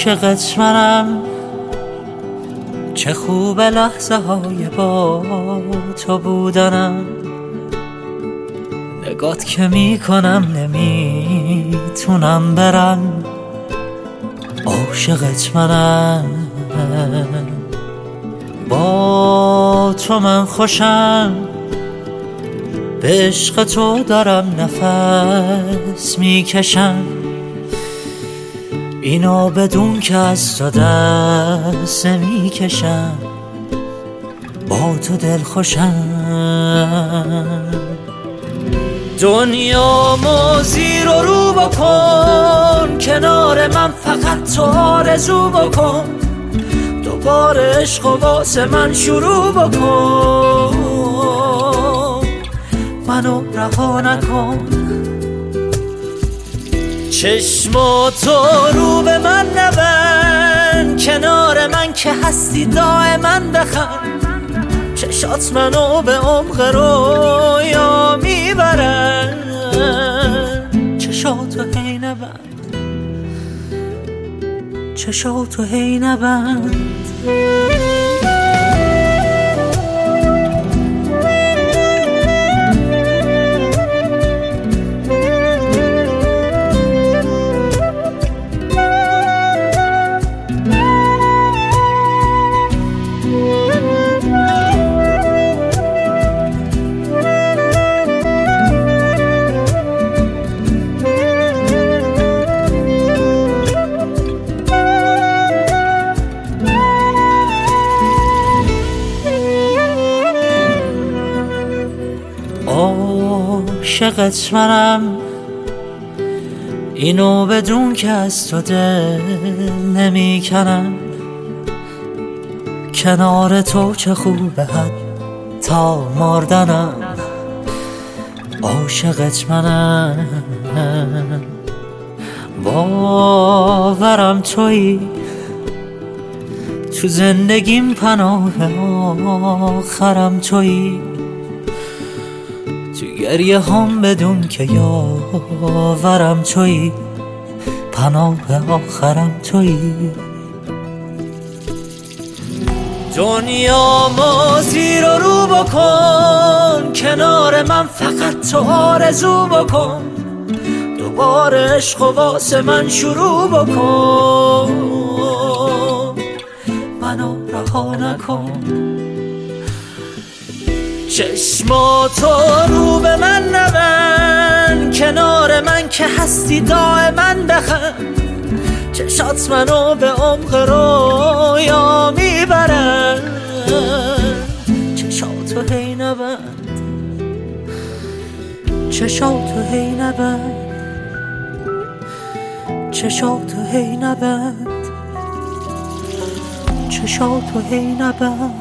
عاشقت منم، چه خوب لحظه های با تو بودنم. نگات که میکنم نمیتونم برم، عاشقت منم. با تو من خوشم، به عشق تو دارم نفس میکشم. اینو بدون که از تو دست میکشم، با تو دل خوشم. دنیامو زیر و رو بکن، کنار من فقط تو آرزو بکن. دوباره عشق و واسه من شروع بکن، منو رها نکن. چشماتو رو به من نبند، کنار من که هستی دائما بخند. چشات منو به عمق رویا میبرن، چشاتو هی نبند، چشاتو هی نبند. عاشقت منم، اینو بدون که از تو دل نمیکنم. کنار تو چه خوبه حتی مردنم، عاشقت منم. باورم تویی، تو زندگیم پناه آخرم تویی. تو گریه هم بدون که یاورم تویی، پناه آخرم تویی. دنیامو زیر و رو بکن، کنار من فقط تو آرزو بکن. دوباره عشق و واسه من شروع بکن، منو رها نکن. چشماتو رو به من نبند، کنار من که هستی دائما بخند. چشات منو به عمق رویا میبرن، چشاتو هی نبند، چشاتو هی نبند، چشاتو هی نبند، چشاتو هی نبند.